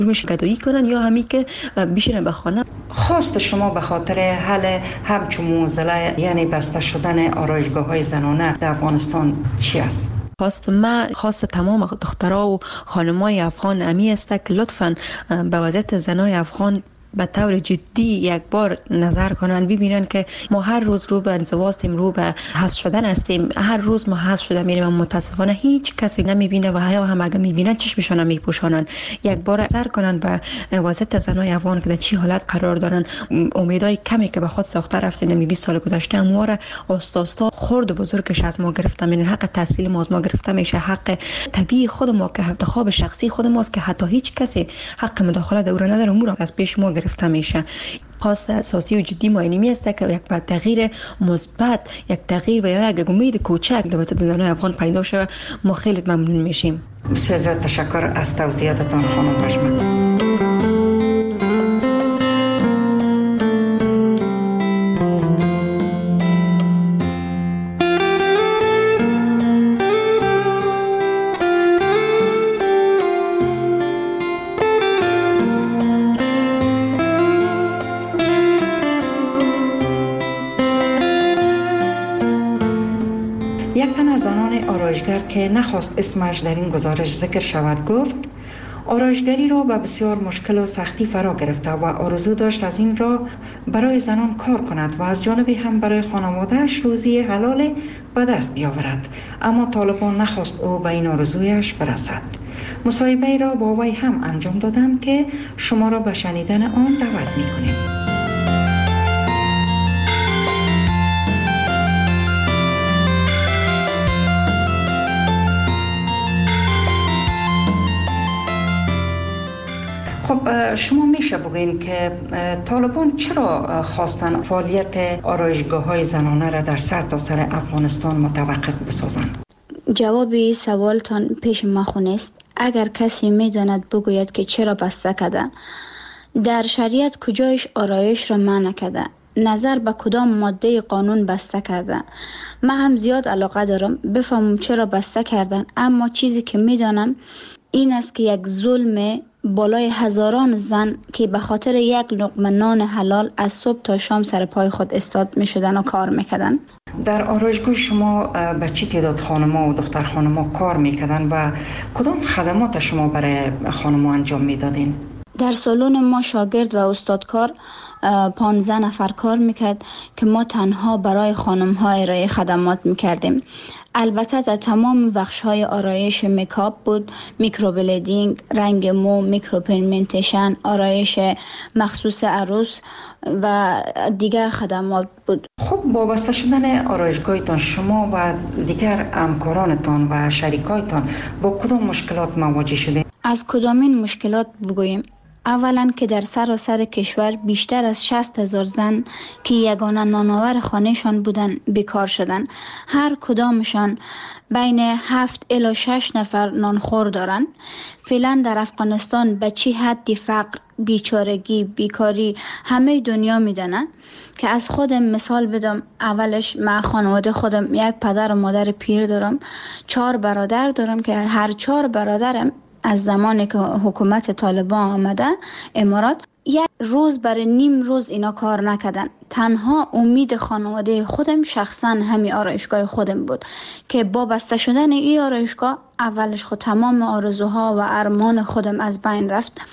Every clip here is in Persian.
میشه گدایی کنن یا همی که بشینن به خانه. خواست شما به خاطر حل همچون موزله یعنی بسته شدن آرایشگاه‌های زنانه در افغانستان چی است؟ خواست تمام دخترها و خانمای افغان امی است که لطفاً به وضعیت زنای افغان به طور جدی یک بار نظر کنن، ببینن که ما هر روز رو به انزوا هستیم، رو به حذف شدن هستیم. هر روز ما حذف شده میریم، متاسفانه هیچ کسی نمیبینه و هم اگه میبینن چشمشون میپوشانن. یک بار نظر کنن به وضعیت زنای افغان که در چی حالت قرار دارن. امیدای کمی که به خود ساخته رفتیم 20 سال گذشته ما را آستا خرد و بزرگش از ما گرفته میرن. حق تحصیل ما از ما گرفته میشه، حق طبیعی خود ما که انتخاب شخصی خود ماست که حتی هیچ کسی حق مداخله در اون نداره، امور از پیش ما گرفته میشه. خواست اساسی و جدی ما اینمی است که یک تغییر مثبت، یک تغییر و یک امید کوچک در وسط زنان افغان پیدا شه. ما خیلی ممنون میشیم. بسیار تشکر از توضیحاتتان خانم بشمه. یک تن از زنان آرایشگر که نخواست اسمش در این گزارش ذکر شود گفت آرایشگری را به بسیار مشکل و سختی فرا گرفته و آرزو داشت از این را برای زنان کار کند و از جانبی هم برای خانواده‌اش روزی حلال به دست بیاورد، اما طالبان نخواست او به این آرزویش برسد. مصاحبه را با وی هم انجام دادم که شما را به شنیدن آن دعوت می‌کنیم. خب شما میشه بگین که طالبان چرا خواستن فعالیت آرایشگاه‌های زنانه را در سرتاسر افغانستان متوقف بسازند؟ جواب سوالتان پیش ما خونست. اگر کسی میداند بگوید که چرا بسته کرده. در شریعت کجایش آرایش را منع کرده؟ نظر به کدام ماده قانون بسته کرده؟ من هم زیاد علاقه دارم بفهمم چرا بسته کردن، اما چیزی که میدانم این است که یک ظلم بالای هزاران زن که به خاطر یک لقمه نان حلال از صبح تا شام سر پای خود استاد می شدن و کار میکردن. در آرایشگاه شما به چی تعداد خانم‌ها و دختر خانم‌ها کار میکردن و کدام خدمات شما برای خانم‌ها انجام میدادین؟ در سالن ما شاگرد و استادکار 15 نفر کار میکرد که ما تنها برای خانم‌ها ارائه خدمات میکردیم. البته در تمام بخش‌های آرایش میکاپ بود، میکروبلیدینگ، رنگ مو، میکروپیگمنتیشن، آرایش مخصوص عروس و دیگر خدمات بود. خب وابسته شدن آرایشگاهتان شما و دیگر همکارانتان و شریکایتان با کدام مشکلات مواجه شده؟ از کدامین مشکلات بگوییم؟ اولا که در سراسر کشور بیشتر از 60,000 زن که یگانه نانآور خانهشان بودن بیکار شدن. هر کدامشان بین 7 الی 6 نفر نانخور دارن. فعلا در افغانستان به چه حدی فقر، بیچارگی، بیکاری همه دنیا میدانه که از خودم مثال بدم. اولش من خانواده خودم یک پدر و مادر پیر دارم، 4 برادر دارم که هر 4 برادرم از زمانی که حکومت طالبان آمده امارات یک روز برای نیم روز اینا کار نکردن. تنها امید خانواده خودم شخصا همین آرایشگاه خودم بود که با بسته شدن این آرایشگاه اولش خود تمام آرزوها و ارمان خودم از بین رفت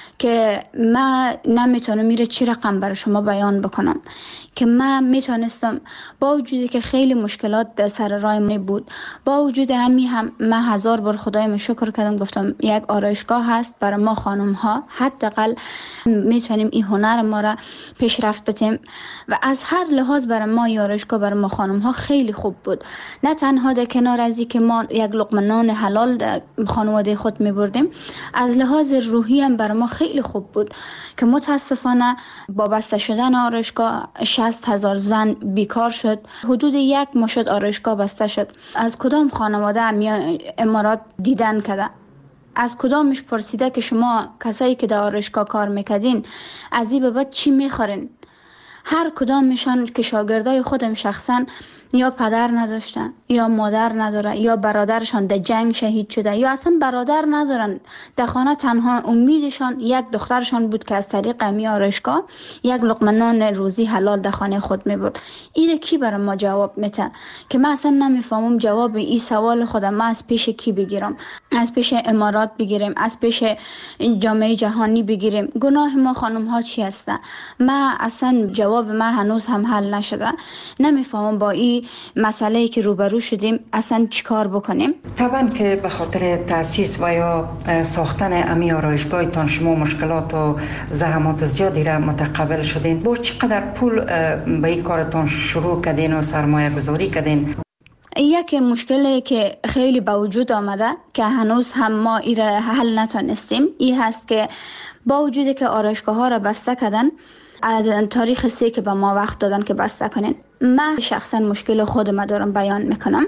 که من نمیتونم میره چی رقم برای شما بیان بکنم که من میتونستم با وجودی که خیلی مشکلات در سر راه من بود، با وجود همین هم من 1000 بار خدایم شکر کردم، گفتم یک آرایشگاه هست برای ما خانم ها، حداقل میتونیم این هنر ما را پیشرفت بدیم و از هر لحاظ برای ما این آرایشگاه برای ما خانم ها خیلی خوب بود. نه تنها در کنار از که ما یک لقمه نان حلال در خانواده خود میبردیم، از لحاظ روحی هم برای ما خیلی خوب بود که متاسفانه با بسته شدن آرایشگاه 60,000 زن بیکار شد. حدود 1 ماه شد آرایشگاه بسته شد. از کدام خانواده امارات دیدن کده؟ از کدامش پرسیده که شما کسایی که در آرایشگاه کار میکردین از این به بعد چی میخورین؟ هر کدامشان که شاگردای خودم شخصا یا پدر نداشتن یا مادر نداره یا برادرشان در جنگ شهید شده یا اصلا برادر ندارن. در خانه تنها امیدشان یک دخترشان بود که از طریق امی آرایشگاه یک لقمه نان روزی حلال در خانه خود می برد. ایره کی برای ما جواب میده که من اصلا نمیفهمم جواب این سوال خودم ما از پیش کی بگیرم؟ از پیش امارات بگیریم، از پیش جامعه جهانی بگیریم؟ گناه ما خانم ها چی هسته؟ من اصلا جواب من هنوز هم حل نشده. نمیفهمم با این مسئله که روبرو شدیم اصلا چیکار بکنیم. طبعا که به خاطر تاسیس و یا ساختن امی آرایشگاهتان شما مشکلات و زحمات زیادی را متقبل شدین. با چقدر پول به این کارتان شروع کردین و سرمایه گذاری کردین؟ یک مشکلی که خیلی به وجود آمده که هنوز هم ما این را حل نتونستیم این هست که با وجودی که آرایشگاه ها را بسته کردن از تاریخ 3 که به ما وقت دادن که بسته کنین، من شخصا مشکل خودم دارم بیان میکنم.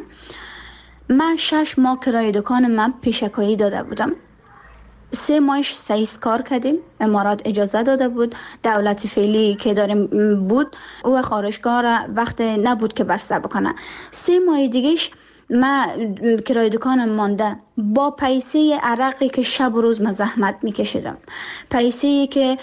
من 6 ماه کرایه دکان من پیشکایی داده بودم. 3 ماهش سعیس کار کردیم، امارات اجازه داده بود، دولت فعلی که داریم بود او آرایشگاه را وقت نبود که بسته بکنه. 3 ماه دیگهش من کرایه دکانم مانده با پیسه عرقی که شب و روز من زحمت میکشیدم، پیسه که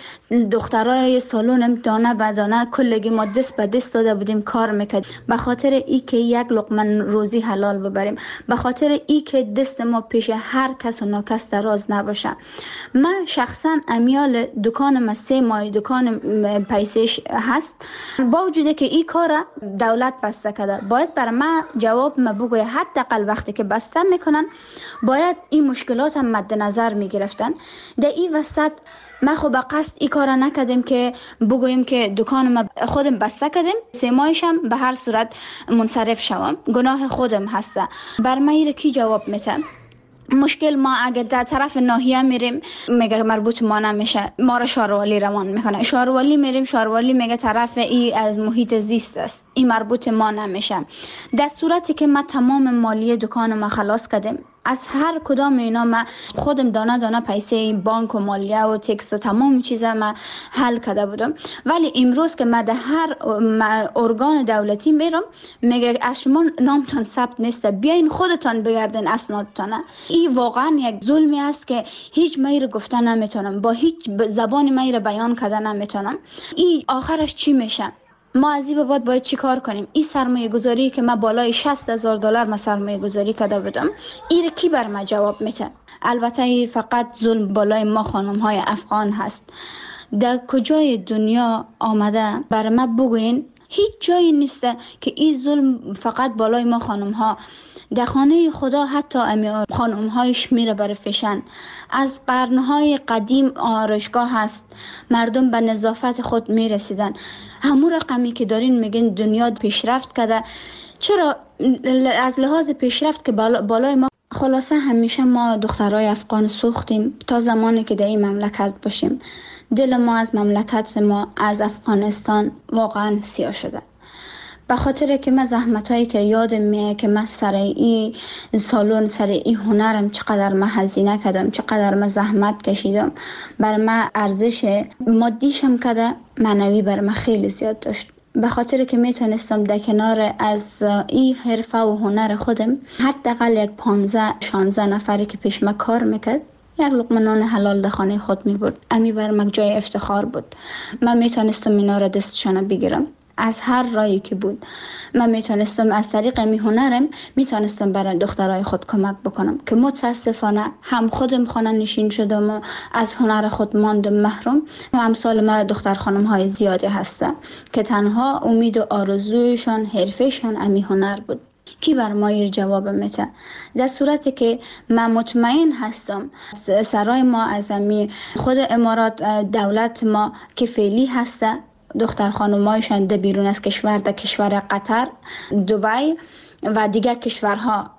دخترای سالونم دانه به دانه کلگی ما دست به دست داده بودیم کار میکرد به خاطر ای که یک لقمه روزی حلال ببریم، به خاطر ای که دست ما پیش هر کس و ناکس دراز نباشه. من شخصا امیال دکانم 3 ماه دکان پیسهش هست، با وجودی که این کار دولت بسته کرده باید برای من جواب ما بگویه حداقل وقتی که بسته میکنن باید این مشکلات هم مد نظر می گرفتن. در این وسط ما خب به قصد این کار نکردیم که بگوییم که دکان ما خودم بسته کردیم 3 ماهش هم به هر صورت منصرف شوم، گناه خودم هسته. بر من ایره کی جواب میده؟ مشکل ما اگه در طرف ناحیه میریم میگه مربوط ما نمیشه، ما را شاروالی روان میکنه. شاروالی میریم، شاروالی میگه طرف ای از محیط زیست است، این مربوط ما نمیشه. در صورتی که ما تمام مالیه دکان ما خلاص کردیم، از هر کدام اینا ما خودم دانه دانه پیسه بانک و مالیه و تکس و تمام چیزا ما حل کرده بودم. ولی امروز که ما در هر ارگان دولتی میرم میگه از شما نامتان ثبت نیست، بیاین خودتان بگردین اسنادتان. این واقعا یک ظلمی است که هیچ میره گفته نمیتونم، با هیچ زبان میره بیان کرده نمیتونم. این آخرش چی میشه؟ ما از این بابت باید چی کار کنیم؟ این سرمایه گذاری که من بالای $60,000 من سرمایه گذاری کرده بودم، این کی بر من جواب میده؟ البته فقط ظلم بالای ما خانم های افغان هست. در کجای دنیا آمده بر من بگوین؟ هیچ جایی نیست که این ظلم فقط بالای ما خانم ها. در خانه خدا حتی خانم هایش میره بر فشن. از قرنهای قدیم آرایشگاه هست، مردم به نظافت خود میرسیدن. همون رقمی که دارین میگین دنیا پیشرفت کرده، چرا از لحاظ پیشرفت که بالای ما؟ خلاصه همیشه ما دخترای افغان سوختیم تا زمانی که در این مملکت باشیم. دل ما از مملکت ما از افغانستان واقعا سیاه شده. به خاطر که من زحمتایی که یادم میاد که من سر این سالن سر این هنرم چقدر من هزینه کردم، چقدر من زحمت کشیدم، بر من ارزش مادیشم کده، معنوی بر من خیلی زیاد داشت. به خاطر که میتونستم در کنار از این حرفه و هنر خودم حداقل یک 15-16 نفری که پیش من کار میکرد یک لقمه نان حلال در خانه خود میبرد. امی بر من جای افتخار بود. من میتونستم اینا را دستشان بگیرم از هر راهی که بود. من میتونستم از طریق می هنرم میتونستم برای دخترای خود کمک بکنم که متاسفانه هم خودم خانه نشین شدم و از هنر خود ماندم محروم و امثال ما دختر خانم های زیادی هستن که تنها امید و آرزویشان حرفشان امی هنر بود. کی بر ما جواب میده؟ در صورتی که من مطمئن هستم سرای ما از امی خود امارات دولت ما که فعلی هسته، دختر خانمایشان در بیرون از کشور، در کشور قطر، دبی و دیگر کشورها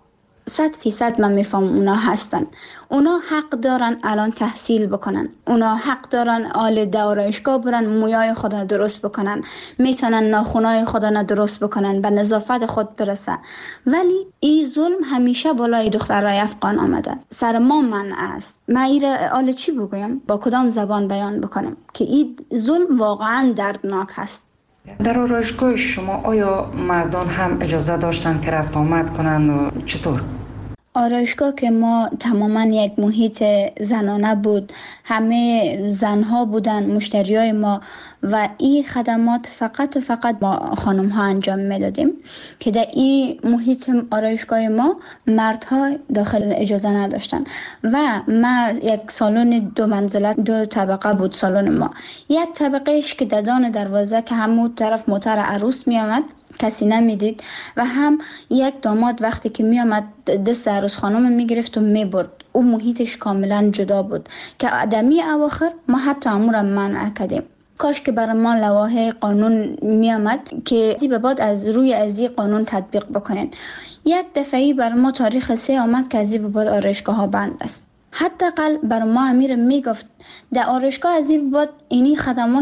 100% من میفهم اونا هستن. اونا حق دارن الان تحصیل بکنن، اونا حق دارن آل آرایشگاه برن مویای خود را درست بکنن، میتونن ناخونای خود را درست بکنن، به نظافت خود برسن. ولی این ظلم همیشه بالای دخترای افغان آمده، سر ما منع است. من ایره آل چی بگویم؟ با کدام زبان بیان بکنم که این ظلم واقعا دردناک هست؟ در آرایشگاه شما آیا مردان هم اجازه داشتن که رفت آمد کنند و چطور؟ آرایشگاه که ما تماما یک محیط زنانه بود، همه زنها بودن مشتریای ما و این خدمات فقط و فقط ما خانم ها انجام میدادیم که در این محیط آرایشگاه ما مردها داخل اجازه نداشتن. و ما یک سالن 2 منزله 2 طبقه بود سالن ما. یک طبقهش که ددان دروازه که همون طرف موتر عروس می آمد کسی نمیدید و هم یک داماد وقتی که می آمد دست عروس خانم می گرفت و می برد. اون محیطش کاملا جدا بود که آدمی اواخر ما حتی امور منع کردیم. کاش که برای ما لوایح قانون می آمد که به بعد از روی ازی قانون تطبیق بکنین. یک دفعی برای ما تاریخ 3 آمد که ازی به بعد آرایشگاه ها بند است. حداقل برای ما امیر میگفت در آرایشگاه ازی به بعد اینی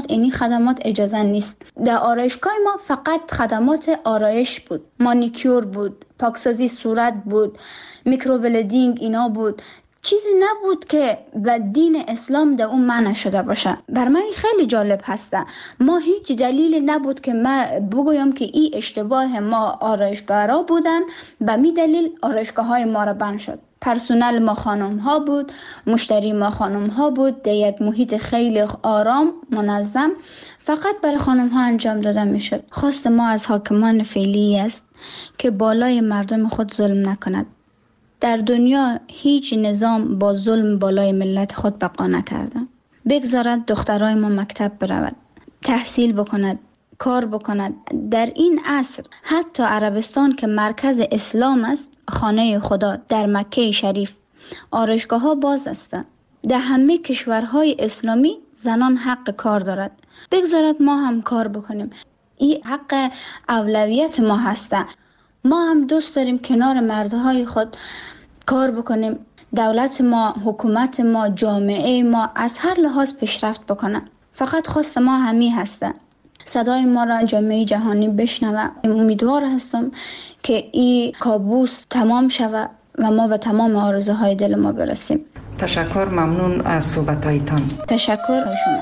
خدمات اجازه نیست. در آرایشگاه ما فقط خدمات آرایش بود، مانیکیور بود، پاکسازی صورت بود، میکروبلیدینگ اینا بود. چیزی نبود که به دین اسلام در اون منع شده باشه. بر من خیلی جالب هسته. ما هیچ دلیلی نبود که ما بگویم که این اشتباه ما آرایشگاه را بودن، به می دلیل آرایشگاه های ما را بند شد. پرسونل ما خانم ها بود، مشتری ما خانم ها بود، در یک محیط خیلی آرام منظم فقط برای خانم ها انجام داده می شد. خواست ما از حاکمان فعلی است که بالای مردم خود ظلم نکند. در دنیا هیچ نظام با ظلم بالای ملت خود بقا نکرده. بگذارد دخترای ما مکتب برود، تحصیل بکند، کار بکند. در این عصر حتی عربستان که مرکز اسلام است، خانه خدا در مکه شریف، آرایشگاه ها باز است. در همه کشورهای اسلامی زنان حق کار دارد. بگذارد ما هم کار بکنیم. این حق اولویت ما هست. ما هم دوست داریم کنار مردهای خود کار بکنیم. دولت ما، حکومت ما، جامعه ما از هر لحاظ پیشرفت بکنه. فقط خواست ما همین هسته. صدای ما را جامعه جهانی بشنوه. امیدوار هستم که این کابوس تمام شود و ما به تمام آرزوهای دل ما برسیم. تشکر، ممنون از صحبتایتان. تشکر از شما.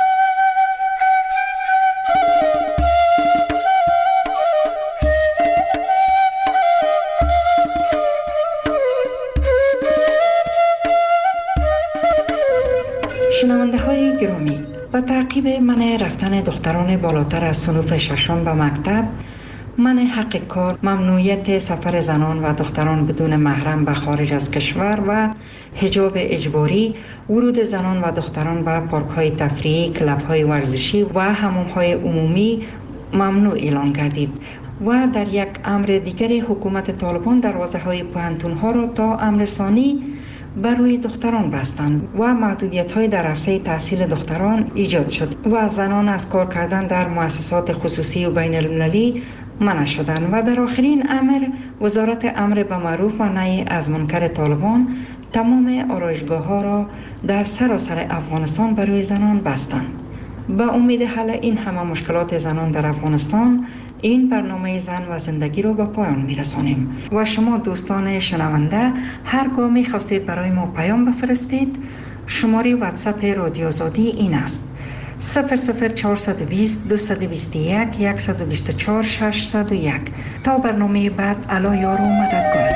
شنونده های گرامی، با تعقیب منع رفتن دختران بالاتر از صنوف 6 به مکتب، منع حق کار، ممنوعیت سفر زنان و دختران بدون محرم به خارج از کشور و حجاب اجباری، ورود زنان و دختران به پارک های تفریحی، کلب های ورزشی و حمام های عمومی ممنوع اعلان گردید و در یک امر دیگر حکومت طالبان دروازه های پوهنتون ها را تا امر ثانی بر روی دختران بستند و محدودیت‌های در عرصه تحصیل دختران ایجاد شد و زنان از کار کردن در مؤسسات خصوصی و بین المللی منع شدند و در آخرین امر وزارت امر به معروف و نهی از منکر طالبان تمام آرایشگاه‌ها را در سراسر افغانستان بر روی زنان بستند. با امید حل این همه مشکلات زنان در افغانستان، این برنامه زن و زندگی رو به پایان میرسانیم و شما دوستان شنونده هرگاه میخواستید برای ما پیام بفرستید، شماره واتساپ رادیو آزادی این است: 00420 221 124 601. تا برنامه بعد، الا یار و مددگارتان.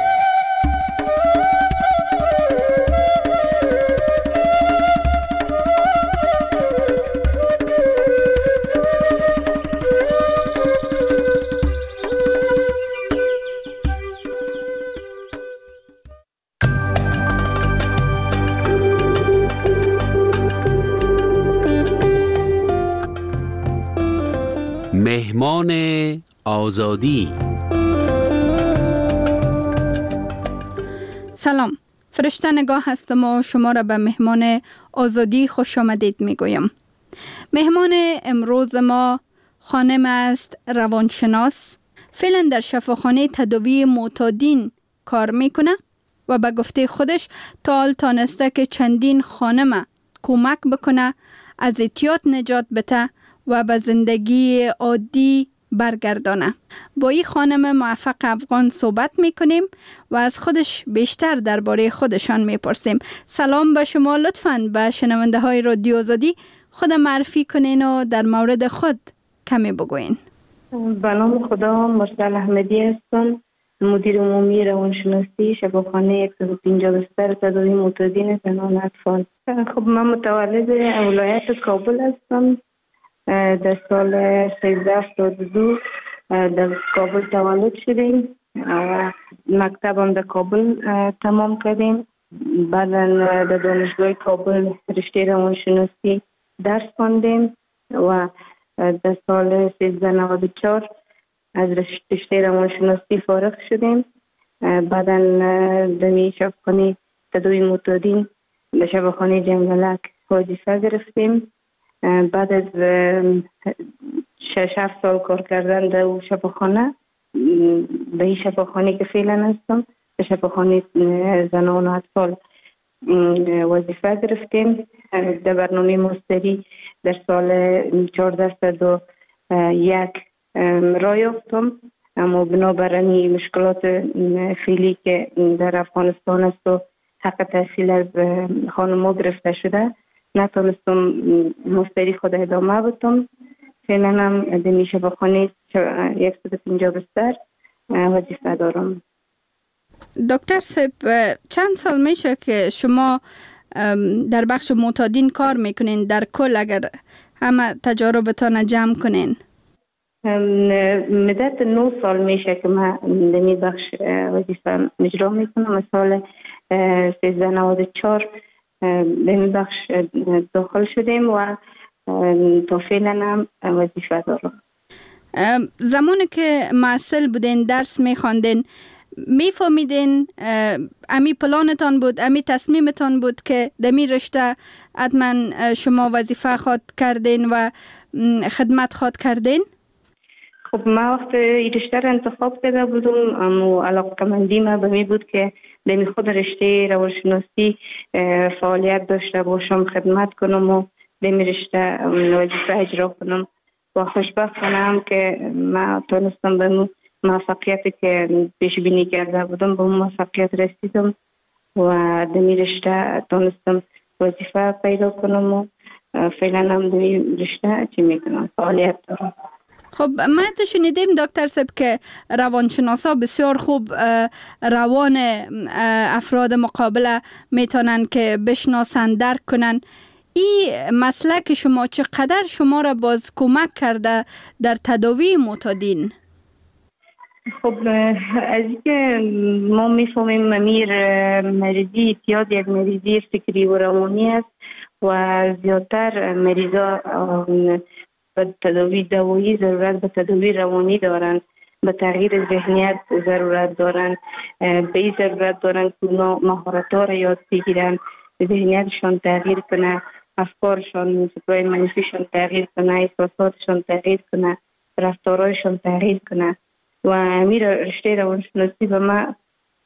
مهمان آزادی. سلام، فرشته نگاه هستم و شما را به مهمان آزادی خوش آمدید می گویم. مهمان امروز ما خانم است روانشناس، فعلا در شفاخانه تداوی معتادین کار میکنه و به گفته خودش تا حال تانسته که چندین خانم کمک بکنه از اعتیاد نجات بده و به زندگی عادی برگردانه. با این خانم موفق افغان صحبت میکنیم و از خودش بیشتر درباره خودشان میپرسیم. سلام به شما، لطفاً به شنونده های رادیو آزادی خود معرفی کنین و در مورد خود کمی بگوین. به نام خدا، مرسل احمدی هستم، مدیر عمومی روانشناسی شفاخانه 150 بستر تداوی معتادین زنان اطفال. خب من متولد ولایت کابل هستم. در سال 1372 در کابل تولد شدیم و مکتبم در کابل تمام کردیم. بعدا در دانشگاه کابل رشته روانشناسی درس خواندیم و در سال 1394 از رشته روانشناسی فارغ شدیم. بعدا در شفاخانه تداوی معتادین در شفاخانه جنگلک وظیفه گرفتیم. بعد از 6-7 سال کار کردن در شفاخانه، به این شفاخانه که فعلا هستم، در شفاخانه زنان و اطفال وظیفه گرفتیم. در برنامه ماستری در سال 1401 راه یافتم، اما بنابراین مشکلات فعلی که در افغانستان است و حق تحصیل از خانم‌ها گرفته شده، نتونستم ماستری خود ادامه بدم. فعلا هم در شفاخانه 150 بستر وظیفه دارم. دکتر صاحب، چند سال میشه که شما در بخش معتادین کار میکنین؟ در کل اگر همه تجاربتان جمع کنین. مدت 9 سال میشه که من در این بخش وظیفه اجرا میکنم. سال 1394 در این بخش داخل شدیم و تا فعلا هم وظیفه دارم. زمانی که معسل بودین، درس میخواندین، میفهمیدین امی پلانتان بود، امی تصمیمتان بود که دمی رشته حتما شما وظیفه خواد کردین و خدمت خواد کردین؟ خب من وقت این رشته را انتخاب کرده بودم، اما علاقه‌مندی من به می بود که دمی خود رشته روانشناسی فعالیت داشته باشم، خدمت کنم و دمی رشته وظیفه اجرا کنم. و خوشبختانم که من تونستم به موفقیتی که پیش بینی کرده بودم به موفقیت رسیدم و دمی رشته تونستم وظیفه پیدا کنم و فعلا هم دمی رشته چی میکنم، فعالیت دارم. خب ما تو شنیدیم دکتر صاحب که روانشناسا بسیار خوب روان افراد مقابله میتونن که بشناسن، درک کنن. این مسلک شما چقدر شما را باز کمک کرده در تداوی معتادین؟ خب از اینکه ما میفهمیم مریضی اعتیاد یک مریضی فکری و روانی است و زیادتر مریضا به تداوی دوایی ضرورت به تداوی روانی دارند، به تغییر ذهنیت ضرورت دارند، به این ضرورت دارند که مهارت‌ها را یاد بگیرن، ذهنیتشان تغییر کنه، افکارشان فکرای منفیشان تغییر کنه، احساساتشان تغییر کنه، رفتارهایشان تغییر کنه. و امیر رشته روانشناسی به من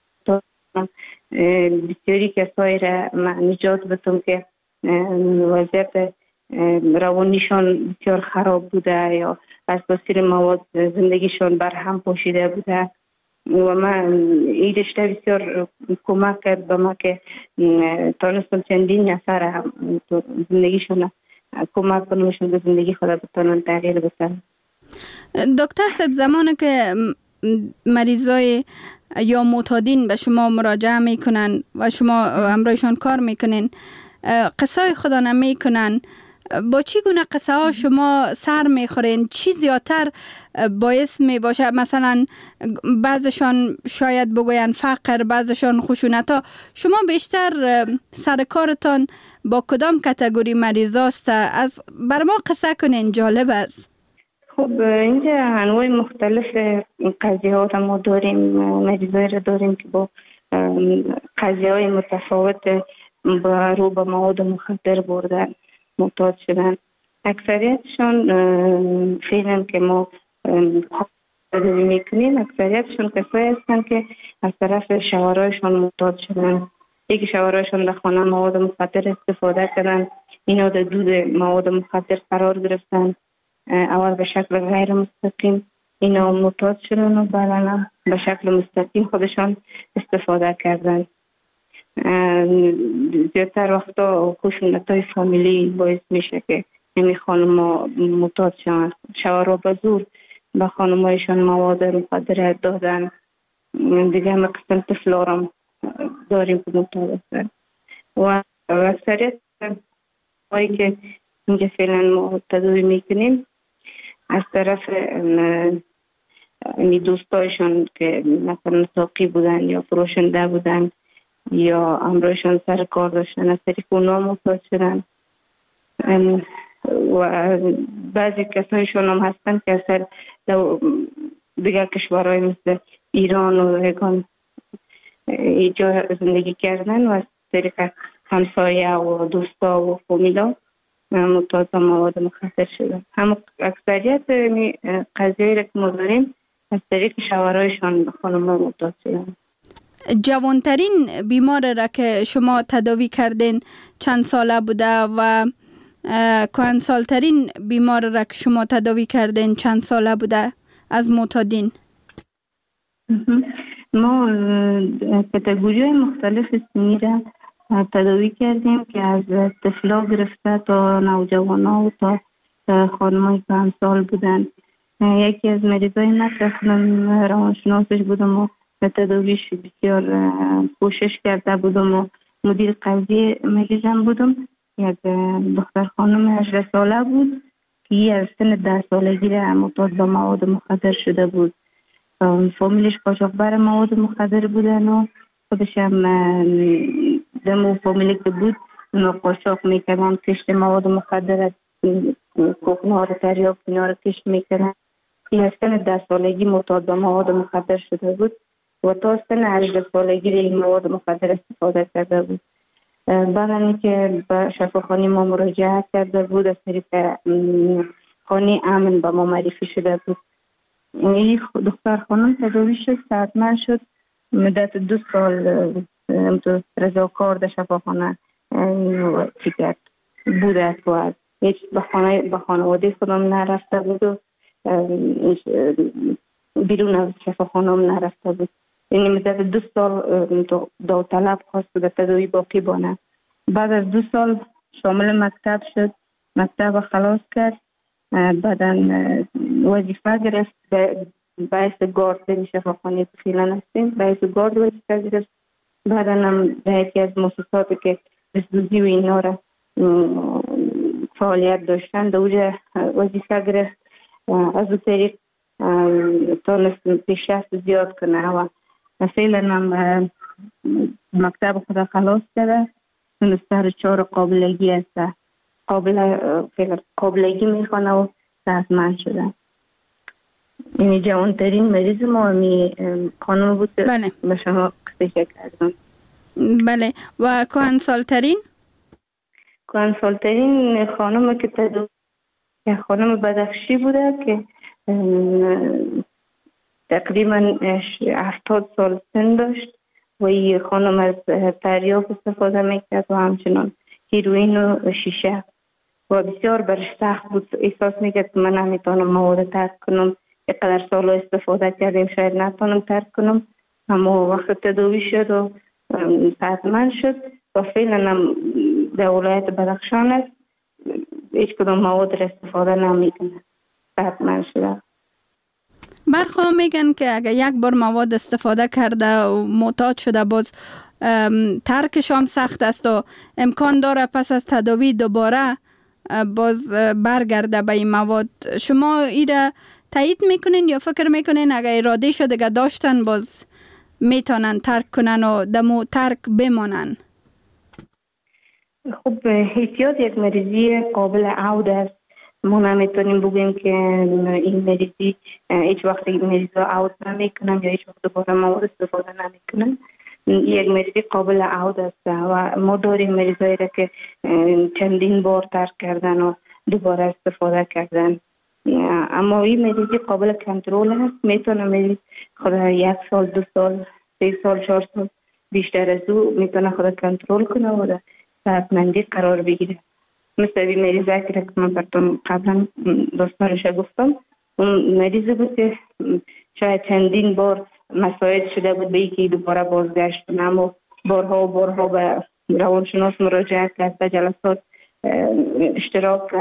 بسیاری کسایی را نجات بدم که وضعیت روانیشان بسیار خراب بوده یا از تاثیر مواد زندگیشان برهم پاشیده بوده و من این رشته بسیار کمک کرد به ما که تانستم چندین نفر هم زندگیشان کمک کنمشون به زندگی خود بتانن تغییر بدن. دکتر صاحب، زمانی که مریضای یا معتادین به شما مراجعه میکنن و شما همراهشان کار میکنین، قصه خدا نمیکنن، با چی گونه قصه ها شما سر میخورین؟ چی زیادتر باعث می باشه؟ مثلا بعضشان شاید بگوین فقر، بعضشان خشونت ها. شما بیشتر سر کارتان با کدام کاتگوری مریضاست؟ از بر ما قصه کنین، جالب است. خب اینجا انواع مختلف قضیه ها ما داریم، مریضایی را داریم که با قضیه های متفاوت رو به مواد مخدر بردن معتاد شدن. اکثریتشان فعلا که ما تداوی میکنیم، اکثریتشان کسایی هستند که از طرف شوهرایشان معتاد شدن. یکی شوهرایشان در خانه مواد مخدر استفاده کردن، اینا در دود مواد مخدر قرار گرفتن، اول به شکل غیر مستقیم اینا معتاد شدن و بعدا به شکل مستقیم خودشان استفاده کردن. زیادتر وقتا خشونت‌های فامیلی باعث میشه که همین خانم معتاد شوهرها به زور به خانمایشان مواد مخدر دادن. دیگه همه قسم طفلارم داریم که معتاد هستن و اکثریت هایی که اینجا فعلا ما تداوی میکنیم از طرف دوستایشان که مثلا ساقی بودن یا فروشنده بودن یا امروشان سر کار داشتن، از طریق اونا معتاد شدن. و بعضی کسانشون هم هستن که اصلا دیگر کشورهای مثل ایران و هگان اینجا زندگی کردن و از طریق همسایه و دوستا و فامیلا معتاد مواد مخدر شدن. هم اکثریت قضیه را که ما داریم از طریق شوهرایشان خانم‌ها معتاد شدن. جوانترین بیمار را که شما تداوی کردین چند ساله بوده و کهنسالترین بیمار را که شما تداوی کردین چند ساله بوده از معتادین؟ ما کاتگوری مختلف سنی را تداوی کردیم که از طفلا گرفته تا نوجوانا و تا خانمای کهنسال بودن. یکی از مریضای من روانشناسش بودم و تداویش بسیار کوشش کرده بودم و مدیر قضیه مریضم بودم. یک دختر خانم 18 ساله بود که از سن 10 سالگی را معتاد به مواد مخدر شده بود. فامیلش قاچاقبر مواد مخدر بودن و خودش هم دمو فامیلی که بود اونا قاچاق میکردن، کشت مواد مخدر کوکنها رو دریافت اینا رو کشت میکردن. این از سن 10 سالگی معتاد به مواد مخدر شده بود و تا سن 18 سالگی این مواد مخدر استفاده کرده بود. بعد اینکه به شفاخانه ما مراجعه کرده بود از طریق خانه امن به ما معرفی شده بود. این دختر خانم تداوی شد، صحتمند شد، مدت 2 سال رضاکار در شفاخانه چیکار بوده و هیچ به خانواده خودم نرفته بود و بیرون از شفاخانه هم نرفته بود. یعنی مدت 2 سال داوطلب خواست به تداوی باقی بانه. بعد از 2 سال شامل مکتب شد، مکتب خلاص کرد، بعدا وظیفه گرفت باعث گارد در شفاخانه فعلا هستیم، باعث گارد وظیفه گرفت. بعدا هم در یکی از مؤسساتی که بسدوزی و اینا را فعالیت داشتن در اونجا وظیفه گرفت. از اون طریق تونست پیشرفت زیاد کنه و فعلا هم مکتب خود خلاص کرده، تونسته 4 قابلگی هست، قابلگی میخوانه و صحتمند شده. این جوانترین مریض ما همی خانم بود که بله. به شما قصه کردم. بله. و کهنسالترین خانم که خانم بدخشی بوده که تقریبا 70 سال سن داشت و این خانم از تریاک استفاده میکرد و همچنان هیروئین و شیشه و بسیار برش سخت بود. احساس میکرد که من نمیتونم مواد ترک کنم، اینقدر سال استفاده کردیم شاید نتونم ترک کنم. اما وقت تداوی شد و صحتمند شد و فعلا هم در ولایت بدخشان است، هیچ کدام مواد را استفاده نمیکنه، صحتمند شده. برخواه میگن که اگر یک بار مواد استفاده کرده و معتاد شده باز ترکش هم سخت است و امکان داره پس از تداوی دوباره باز برگرده به این مواد. شما ایره تایید میکنین یا فکر میکنین اگر اراده شده که داشتن باز میتونن ترک کنن و دمو ترک بمانن؟ خب احتیاط یک مریضی قابل عود است. ما نمیتونیم بگیم که این مریضی هیچ وقت این مریض را عود نمیکنن یا هیچ وقت دوباره مواد استفاده نمیکنن. یک مریضی قابل عود است و ما داریم مریضایی را که چندین بار ترک کردن و دوباره استفاده کردن. اما این مریضی قابل کنترل است. میتونه مریض خود 1 سال 2 سال 3 سال 4 سال بیشتر از او میتونه خود کنترل کنه و در صحتمندی قرار بگیره. مثل این مریضی که من براتون قبلا داستانش گفتم، اون مریضی بود که شاید چندین بار مساعد شده بود به یکی دوباره بازگشت، اما بارها به روانشناس مراجعه کرد، به جلسات اشتراک کرد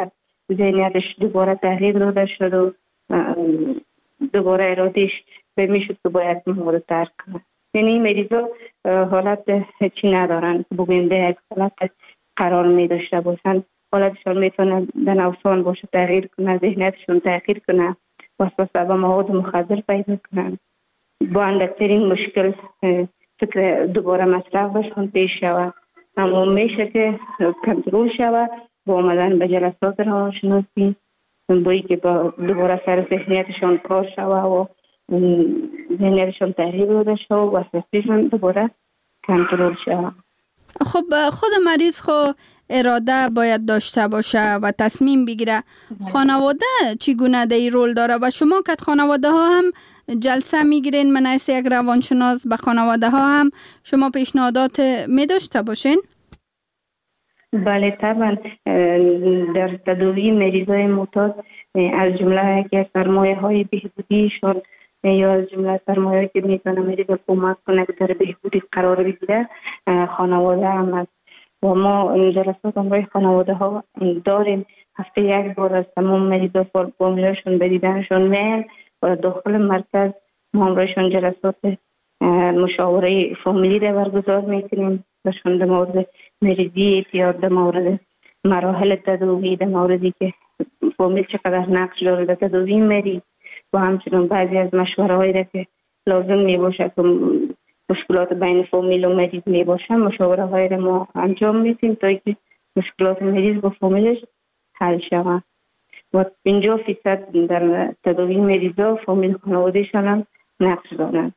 ذهنیتش دوباره تغییر داده شد و دوباره ارادش به میشد که باید مورد ترک کنه. یعنی این مریضا حالت چی ندارن که بگویم به یک حالت قرار می داشته باشن. حالتشان میتونه در نوسان باشه، تغییر کنه، ذهنیتشون تغییر کنه، وسوسه به مواد مخدر پیدا کنن. با اندکترین مشکل فکر دوباره مصرف بشون پیش شود. اما میشه که کنترل شود با آمدن به جلسات روانشناسی، بایی که با دوباره سر ذهنیتشان کار شود و ذهنیتشان تغییر داده شود و وسوسه‌شان دوباره کنترل شود. خب خود مریض اراده باید داشته باشه و تصمیم بگیره. خانواده چگونه در این رول داره و شما که خانواده ها هم جلسه میگیرین؟ من از یک روانشناس به خانواده ها هم شما پیشنهادات می داشته باشین؟ بله طبعا. در تداوی مریضای معتاد از جمله یکی از سرمایه های بهبودیشان یا از جمله سرمایه که میتونه مریض کمک کنه که در بهبودی قرار بگیره خانواده هم است. و ما جلسات امروی خانواده ها داریم. هفته یک بار از تمام مریضا فامیلاشون به دیدنشون میل و داخل مرکز ما امرویشون جلسات مشاوره فامیلی را برگزار میکنیم. بهشون در مورد مریضی اعتیاد، در مورد مراحل تداوی، در موردی که فامیل چقدر نقش داره در تداوی مریض و همچنین بعضی از مشوره هایی را که لازم می باشه که مشکلات بین فامیل و مریض می باشه، مشاوره های را ما انجام میدیم تا اینکه مشکلات مریض با فامیلش حل شود. و 50% در تداوی مریضا فامیل خانوادهشان هم نقش دارند.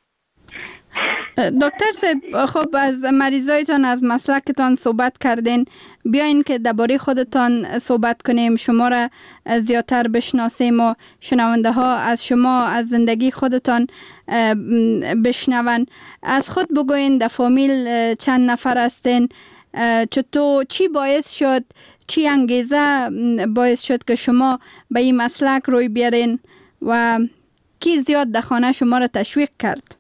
دکتر صاحب، خب از مریضایتان، از مسلکتان صحبت کردین. بیاین که درباره خودتان صحبت کنیم، شما را زیادتر بشناسیم و شنونده ها از شما، از زندگی خودتان بشنون. از خود بگوین در فامیل چند نفر هستین؟ چطور، چی باعث شد، چی انگیزه باعث شد که شما به این مسلک روی بیارین و کی زیاد در خانه شما را تشویق کرد؟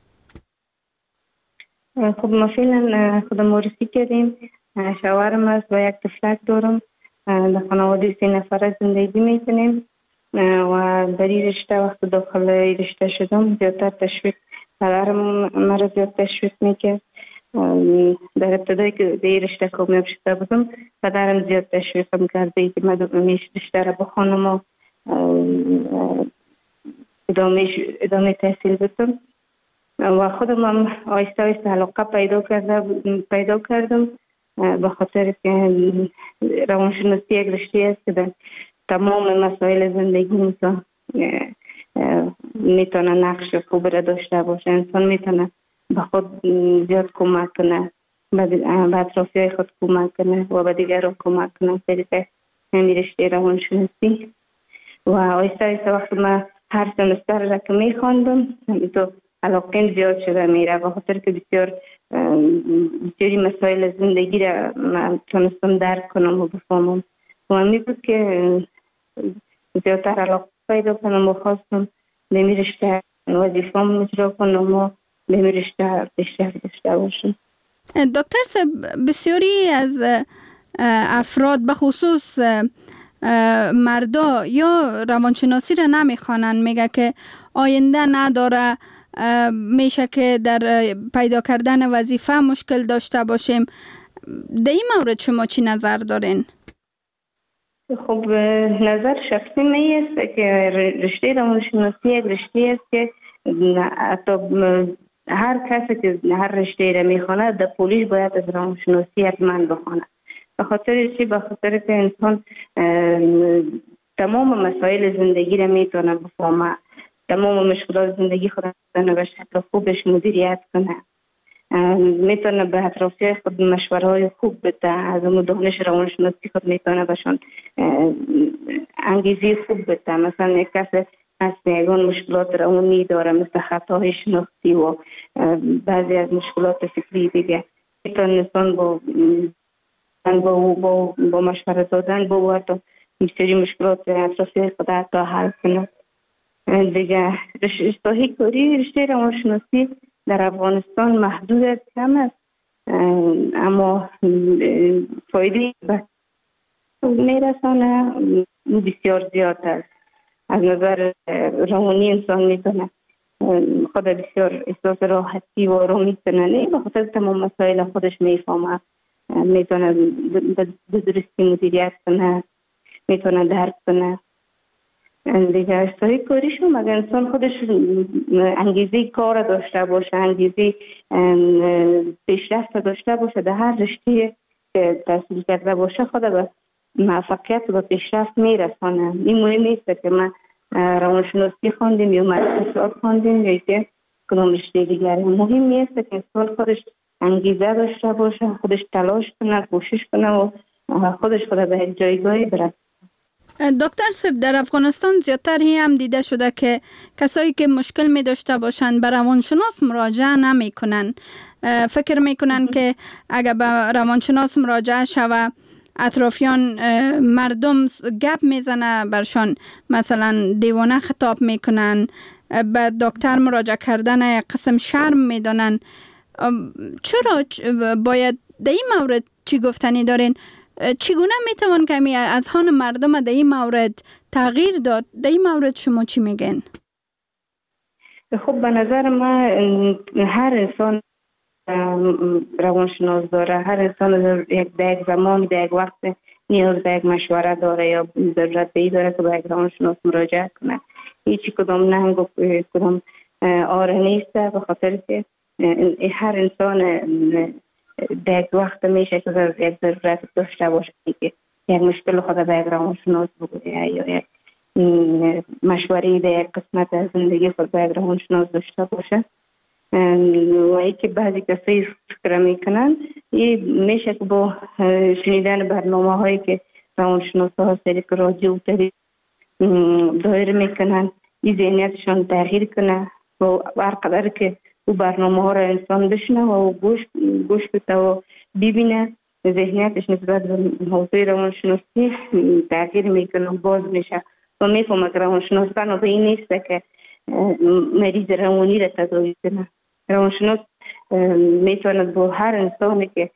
خب ما فعلا خودم معرفی کردیم. شوهرم است و یک طفلک دارم. در خانواده 3 نفره زندگی میکنیم و در این رشته وقت داخل رشته شدم زیادتر تشویق پدرم مرا زیاد تشویق میکرد. در ابتدایی که در این رشته کامیاب شده بودم پدرم زیاد تشویقم کرده که من رشته را بخوانم و ادامه تحصیل بدم. و خودم هم آیسته آیسته علاقه پیدا کردم به خاطر که روانشناسی یک رشته است که در تمام مسائل زندگی میتونه نقش خوب را داشته باشه. انسان میتونه به خود زیاد کمک کنه، به اطرافی های خود کمک کنه و به دیگر رو کمک کنه. طریقه همین رشته روانشناسی و آیسته آیسته وقتی من هر سمستر را که میخواندم تو علاقه زیاد شده میره به خاطر که بسیاری مسائل زندگی را من تونستم درک کنم و بفهمم و همی بود که زیادتر علاقه پیدا کنم و خواستم به می رشته وظیفه‌ام اجرا کنم و به می رشته پیشرفت داشته باشم. دکتر صاحب، بسیاری از افراد به خصوص مردا یا روانشناسی را نمیخوانند، میگه که آینده نداره، میشه که در پیدا کردن وظیفه مشکل داشته باشیم. در این مورد شما چی نظر دارین؟ خب نظر شخصی می است که رشته روانشناسی یک رشته است که حتی هر کسی که هر رشته را میخواند در پولیش باید از روانشناسی حتما بخواند. به خاطر چی؟ به خاطر که انسان تمام مسائل زندگی را میتونه بفهمه، تمام مشکلات زندگی خود را به شکل خوبش مدیریت کنه، میتونه به اطرافیای خود مشوره های خوب بده، از اون دانش روانشناسی خود میتونه بهشون انگیزی خوب بده. مثلا یک کس از یگان مشکلات روانی داره مثل خطاهای شناختی و بعضی از مشکلات فکری دیگه، میتونه انسان با مشوره دادن با حتی بسیاری مشکلات اطرافیای خود حتی حل کنه. دیگه رشته روانشناسی در افغانستان محدود است، کم است، اما فایده میرسانه بسیار زیاد است. از نظر روانی انسان میتونه خود بسیار احساس راحتی و آرامی کنه، به خاطر تمام مسائل خودش میفهمه، میتونه به درستی مدیریت کنه، میتونه درک کنه. دیگه اشتهای کاریش هم اگر انسان خودش انگیزه کار داشته باشه، انگیزه پیشرفت داشته باشه در هر رشته که تحصیل کرده باشه، خود به موفقیت و پیشرفت میرسانه. این مهم نیست که من روانشناسی خواندیم یا اقتصاد خواندیم یا که کدام رشته دیگری. مهم نیست که انسان خودش انگیزه داشته باشه، خودش تلاش کنه، کوشش کنه و خودش خود به یک جایگاهی برسه. دکتر صاحب، در افغانستان زیادتر هم دیده شده که کسایی که مشکل می داشته باشند به روانشناس مراجعه نمی کنن. فکر می کنن که اگر به روانشناس مراجعه شوه اطرافیان مردم گپ میزنه برشان، مثلا دیوانه خطاب میکنن، به دکتر مراجعه کردن یک قسم شرم میدانن. چرا باید در این مورد چی گفتنی دارین؟ چگونه میتوان کمی از آن مردم در این مورد تغییر داد؟ در این مورد شما چی میگن؟ خب به نظر من هر انسان روانشناس داره، هر انسان در یک زمان در یک وقت نیاز به یک مشوره داره یا ضرورت به این داره که به یک روانشناس مراجعه کنه. هیچی کدام ننگ و کدام آره نیست، به خاطر که هر انسان در یک وقت میشه که یک ضرورت داشته باشه که یک مشکل خود به یک روانشناس بگویه یا یک مشوره در یک قسمت از زندگی خود به یک روانشناس داشته باشه. و ای که بعضی کسی فکر میکنن میشه که با شنیدن برنامه هایی که روانشناس ها سری که رادیو دایر میکنن این ذهنیتشان تغییر کنه و هر قدر که او برنامه ها را انسان بشنه و گوش بده و ببینه، ذهنیتش نسبت به موضوع روانشناسی تغییر میکنه و باز میشه و میفهمه که روانشناس تنها این نیست که مریض روانی را تداوی کنه. روانشناس میتواند با هر انسانی که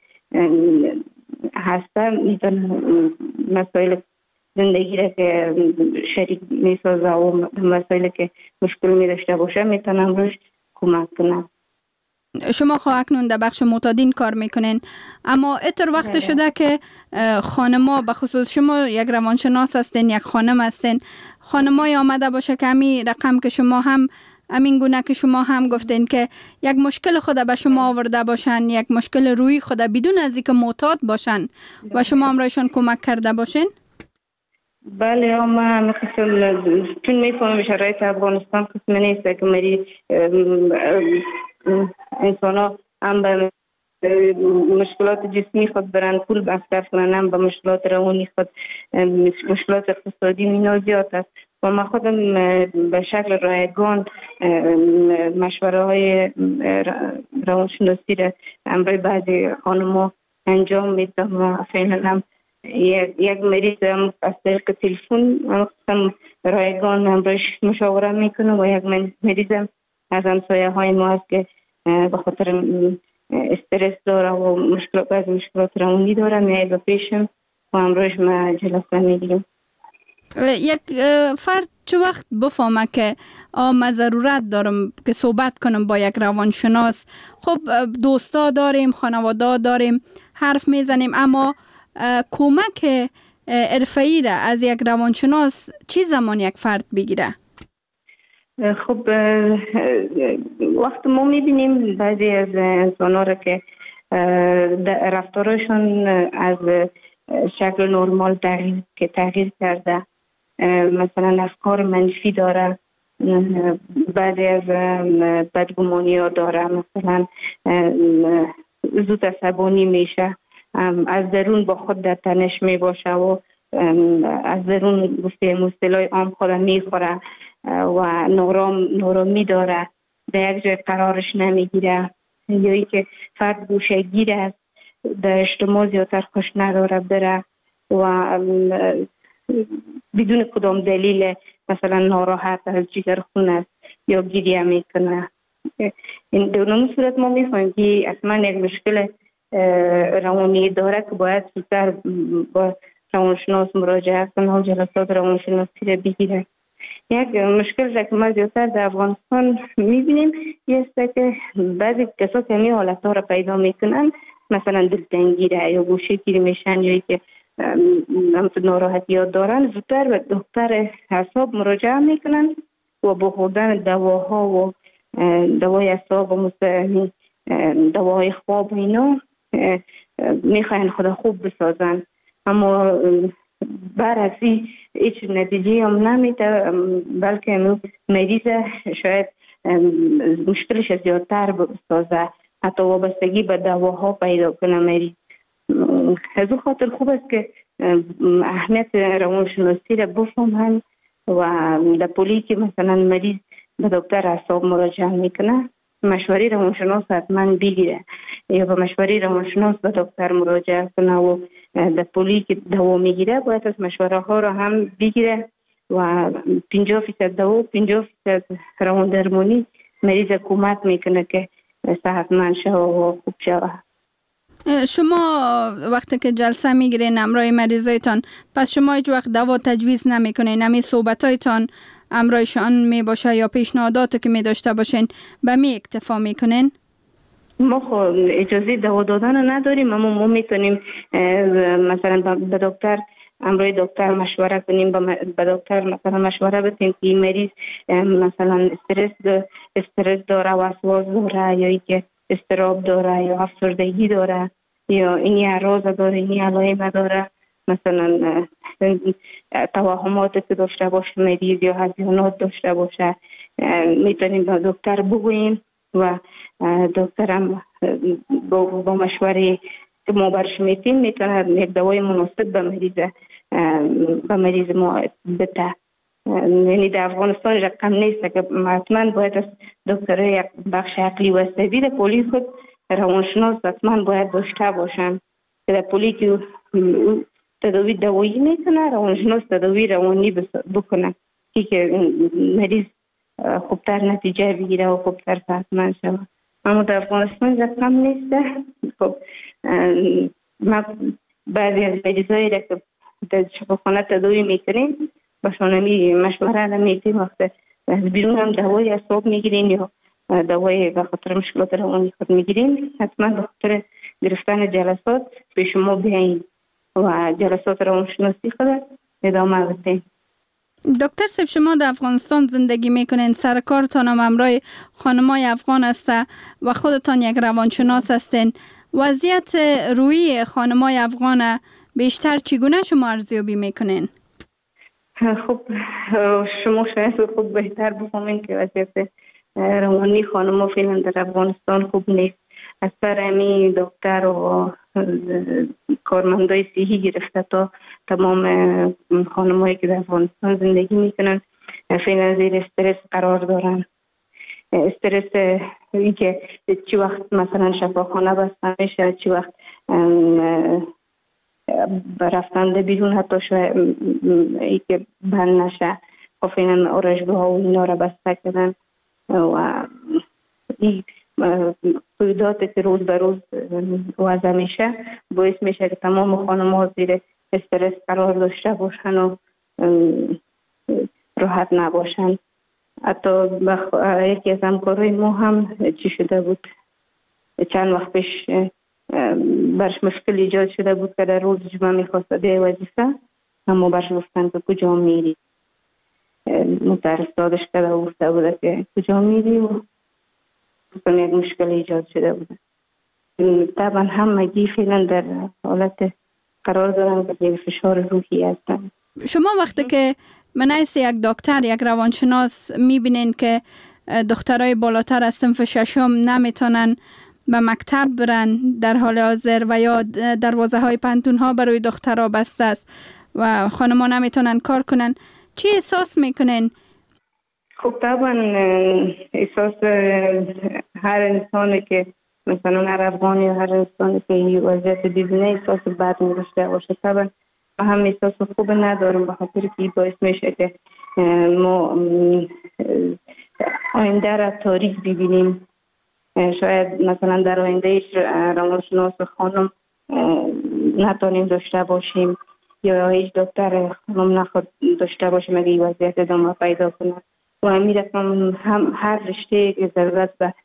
هسته میتونه مسائل زندگی را که شریک میسازه و مسائل که مشکل میداشته باشه میتونم روش کمک کنم. شما خواهد اکنون در بخش معتادین کار میکنین، اما اتر وقت شده که خانما، به خصوص شما یک روانشناس هستین، یک خانم هستین، خانمای آمده باشه که همین رقم که شما هم همین گونه که شما هم گفتین که یک مشکل خود به شما آورده باشن، یک مشکل روی خود بدون از اینکه معتاد باشن و شما امرایشان کمک کرده باشین؟ بله، اما چون میفهمم شرایط افغانستان قسم نیست که مری انسان ها هم به مشکلات جسمی خود برن پول مصرف کنن، هم به مشکلات روانی خود، مشکلات اقتصادی مینا زیاد است و من خودم به شکل رایگان مشوره های روانشناسی را امروز بعضی خانم‌ها انجام میدم و فعلا هم یک مریض از طریق تلفن رایگان امروز مشاوره میکنم و یک مریض از همسایه های ما هست که به خاطر استرس داره و مشکلات روانی داره میای به پیشم و امروز ما جلسه میگیریم. یک فرد چه وقت بفهمه که من ضرورت دارم که صحبت کنم با یک روانشناس؟ خب دوستا داریم، خانواده داریم، حرف میزنیم، اما کمک حرفه‌ای را از یک روانشناس چی زمان یک فرد بگیره؟ خب وقت ما میبینیم بعضی از انسان ها را که رفتارشون از شکل نرمال تغییر کرده، مثلا افکار منفی داره، بعضی از بدگمانی ها داره، مثلا زود عصبانی میشه، از درون با خود در تنش می باشه و از درون گفته مصطلح عام خود میخوره و نورامی داره، در یک جای قرارش نمیگیره، یا ای که فرد گوشه گیر است، در اجتماع زیادتر خوش نداره بره و بدون کدام دلیل مثلا ناراحت از جگر خون است یا گریه میکنه. این در صورت ما میفهمیم که اصلا یک مشکل روانی داره که باید زودتر با روانشناس مراجعه کنه و جلسات روانشناسی را بگیره. یک مشکل که ما زیادتر در افغانستان میبینیم یه است که بعضی کسا که می حالت ها را پیدا میکنن، مثلا دلتنگی را یا گوشه گیری میشن یا که ناراحتیات دارن، زودتر به دکتر اعصاب مراجعه میکنن و با خوردن دواها و دوای اعصاب و دوای خواب و اینا میخواین خود خوب بسازن، اما برعکسی هیچ نتیجه هم نمیده، بلکه مریض شاید مشکلش زیادتر بسازه، حتی وابستگی به دواها پیدا کنه مریض. از اون خاطر خوب است که اهمیت روانشناسی را بفهمن و در پولی که مثلا مریض به دکتر اعصاب مراجعه میکنه مشوره روانشناس حتما بگیره یا به مشوره روانشناس به دکتر مراجعه کنه و در پولی که دوا میگیره باید از مشوره ها را هم بگیره و 50% دوا و 50% روان درمانی مریض کمک میکنه که صحتمند شوه و خوب شوه. شما وقتی که جلسه میگیرین همراه مریضایتان، پس شما هیچ وقت دوا تجویز نمیکنین؟ همین صحبتایتان همراهشان می باشه یا پیشنهاداتی که می داشته باشین به می اکتفا میکنین؟ ما خب اجازه دوا دادن نداریم، اما ما میتونیم مثلا به دکتر همراه دکتر مشوره کنیم، به دکتر مثلا مشوره بدیم که مریض مثلا استرس داره، وسواس داره یا که اضطراب داره یا افسردگی داره یا این اعراض داره، این علائم داره، مثلا توهماتی که داشته باشه مریض یا هزیانات داشته باشه، میتونیم به دکتر بگوییم و دکتر هم با مشوره که ما برش میتیم میتونه یک دوای مناسب به مریض ما بده. یعنی در افغانستان رقم نیست که حتما باید از دکتر یک بخش عقلی و عصبی در پولی خود روانشناس حتما باید داشته باشن که در پولی که تداوی دوایی میکنه روانشناس تداوی روانی بکنه که مریض خوبتر نتیجه بگیره و خوبتر صحتمند شود. اما در افغانستان رقم نیست. خب ما بعضی از مریضایی را که در شفاخانه تداوی میکنیم باشون مشوره نمیتیم، وقت بیرون هم دوای اعصاب میگیرین یا دوای به خاطر مشکلات روانی خود میگیرین، حتما به خاطر گرفتن جلسات به شما بیاین و جلسات روانشناسی خود ادامه بدین. دکتر صاحب، شما در افغانستان زندگی میکنین، سر کارتان هم همراه خانمای افغان است و خودتان یک روانشناس هستین. وضعیت روحی خانمای افغان بیشتر چگونه شما ارزیابی میکنین؟ خب شما شاید خود بهتر بفهمین که وضعیت روانی خانم‌ها فعلا در افغانستان خوب نیست. از سر امی دکتر و کارمندای صحی گرفته تا تمام خانم‌هایی که در افغانستان زندگی میکنن فعلا زیر استرس قرار دارن. استرس این که چی وقت مثلا شفاخانه بسته میشه، چی وقت رفتن بیرون حتی شاید ای که بند نشه، خب فعلا آرایشگاه ها و اینا را بسته کردن و این قیوداتی که روز به روز وضع میشه باعث میشه که تمام خانم ها زیر استرس قرار داشته باشن و راحت نباشن. حتی یکی از همکارای ما هم چی شده بود، چند وقت پیش برش مشکل ایجاد شده بود که در روز جمعه میخواسته به وظیفه، اما برش گفتن که کجا میری، متعرض دادش کرده و گفته بوده که کجا میری و یک مشکل ایجاد شده بوده. طبعا همگی فعلا در حالت قرار دارن که یک فشار روحی هستن. شما وقتی که منعیس یک دکتر، یک روانشناس میبینین که دخترای بالاتر از صنف ششم نمیتونن به مکتب برن در حال حاضر و یا دروازه های پانتون ها برای دخترها بسته است و خانمان نمیتونن کار کنن، چی احساس میکنین؟ خب طبعا احساس هر انسانی که مثلا هر افغان یا هر انسانی که این وضعیت ببینه احساس بد می‌داشته باشه. طبعا ما هم احساس خوب ندارم به خاطر که باعث میشه که ما آینده را تاریک ببینیم. شاید مثلا در آینده روانشناس خانم نتونیم داشته باشیم یا هیچ دکتر خانم نخواد داشته باشه مگه این وضعیت ادامه پیدا کنه. و همین رقم هم هر رشته که ضرورت به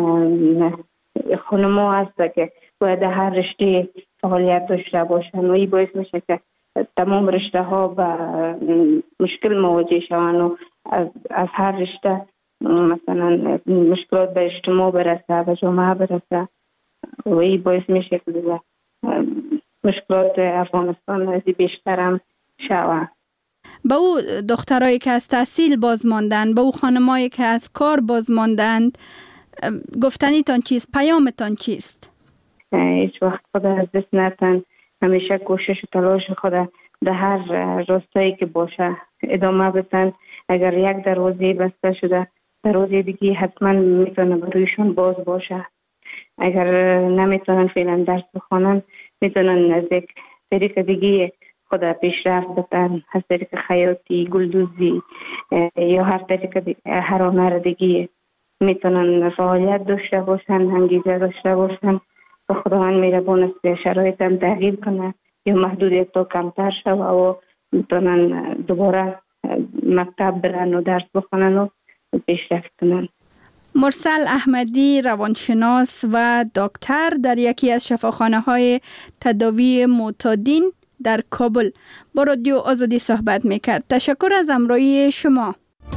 خانم‌ها هست که باید هر رشته فعالیت داشته باشن و این باعث میشه که تمام رشته ها به مشکل مواجه شوند و از هر رشته مثلا مشکلات به اجتماع برسه، به جامعه برسه و این باعث میشه که مشکلات افغانستان از بیشتر هم شود. به او دخترایی که از تحصیل باز ماندند، به او خانمایی که از کار باز ماندند، گفتنیتان چیست؟ پیامتان چیست؟ هیچ وقت خود از دست نتن، همیشه کوشش و تلاش خود در هر راستایی که باشه ادامه بدن. اگر یک دروازه بسته شده دروازه دیگه حتما میتونه برویشون باز باشه. اگر نمیتونن فعلا درس بخونن میتونن از یک طریق دیگه خود پیشرفت بدن، از طریق خیاطی، گلدوزی یا هر طریق هر هنر دیگه میتونن فعالیت داشته باشن، انگیزه داشته باشن و خداوند مهربان است شرایط هم تغییر کنه یا محدودیت تا کمتر شوه و میتونن دوباره مکتب برن و درس بخونن و پیشرفت کنن. مرسل احمدی، روانشناس و دکتر در یکی از شفاخانه‌های تداوی معتادین در کابل با رادیو آزادی صحبت میکرد. تشکر از همراهی شما.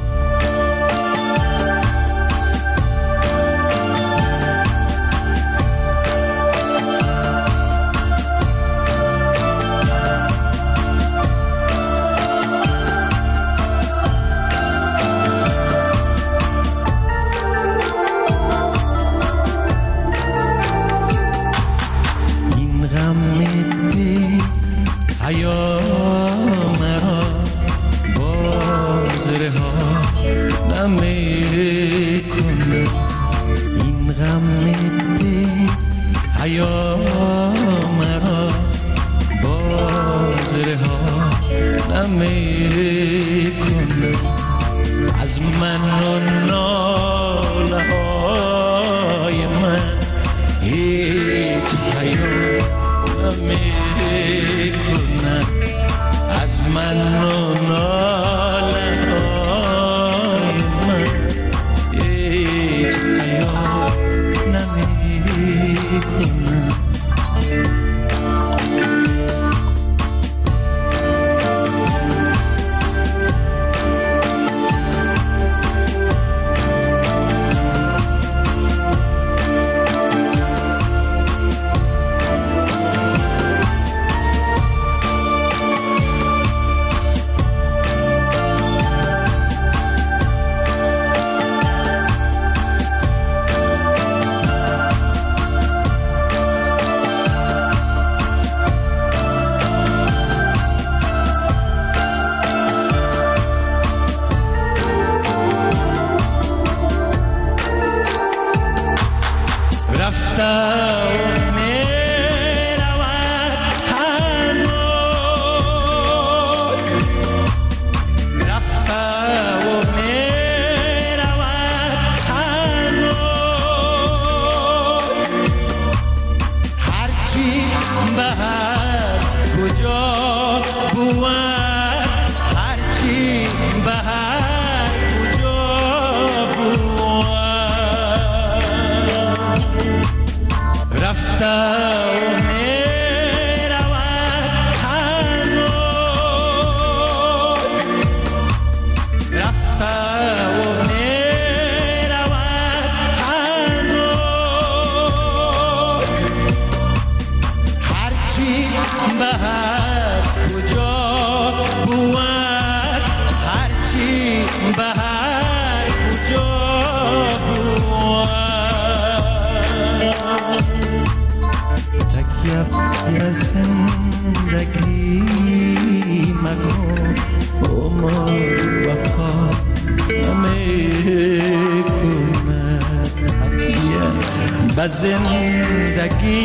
زندگی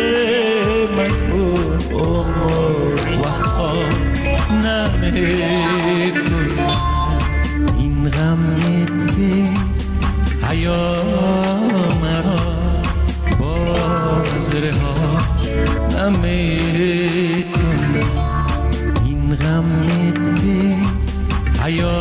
مکن عمر وفا نمیکن این غم بی حیا مرا باز رها نمیکن حیا